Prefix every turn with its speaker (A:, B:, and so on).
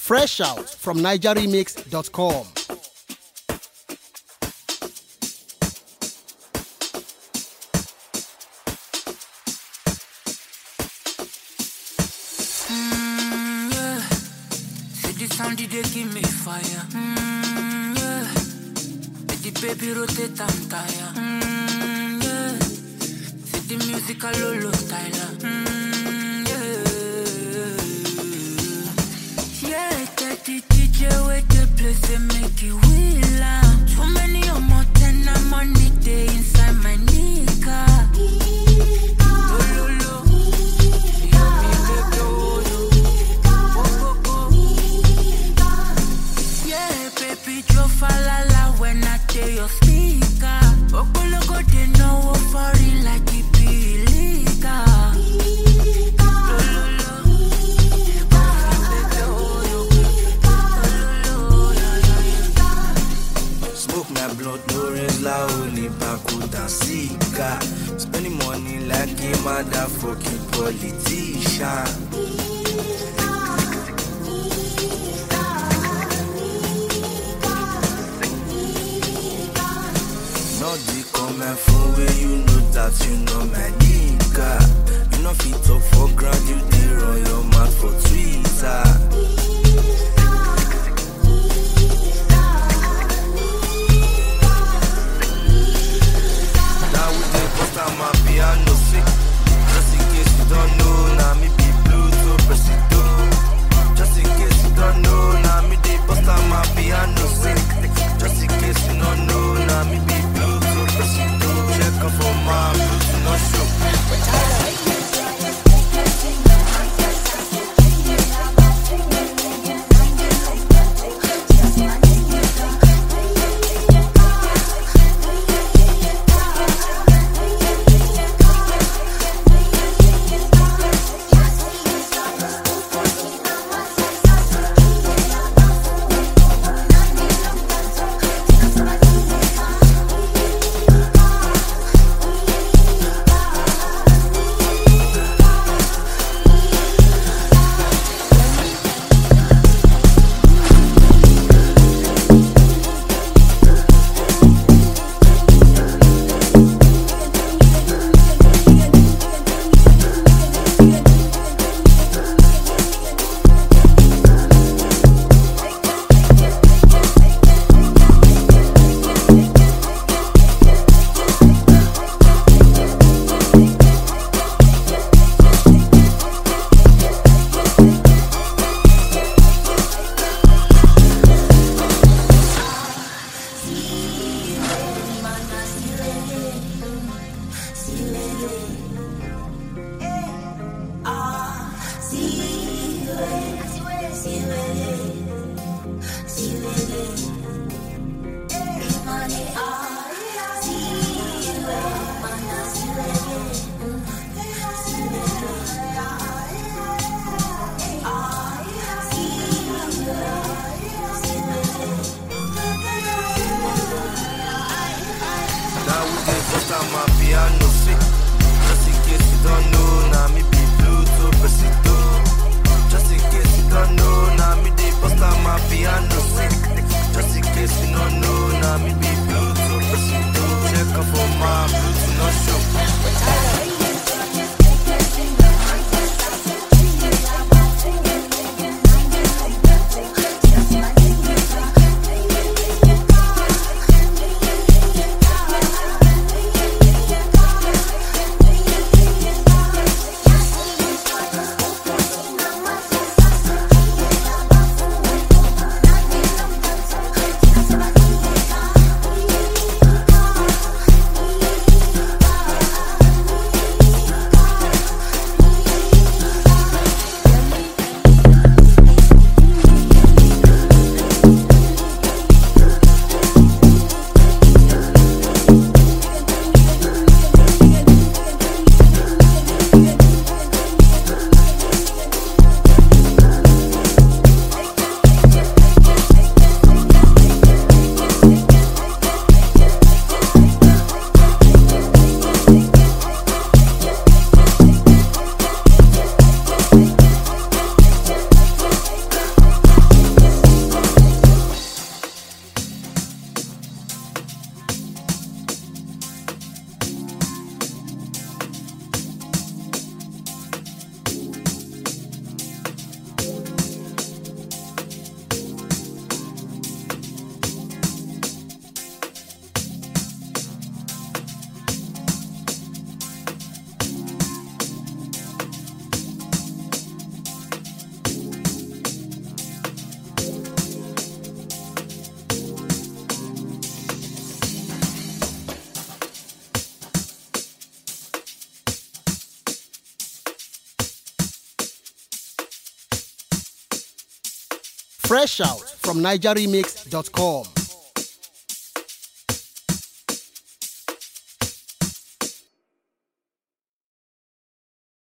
A: Fresh out from nigeremix.com.
B: Sound they give me fire. Yeah. Let the baby rotate and tire. Yeah. See the music a lolo styler. Yeah. Yeah, that the DJ with the place they make it wheel. Too many or more than I'm on the day inside my nika. Falala when I tell your speaker. Okologo they know for it like it be illegal.
C: Smoke my blood, no rains la only Bakuda Sika. Spending money like a motherfucking politician. Coming from where you know that you know my nigga. You know fit talk for ground, you dey run your mouth for Twitter. Now we dey bust out my piano sick. Just in case you don't know, now me be blue to presido. Just in case you don't know, now me dey bust out my piano sick. Just in case you don't know, now me be blue. Check up for my blues, no show.
A: Fresh out from NigerRemix.com.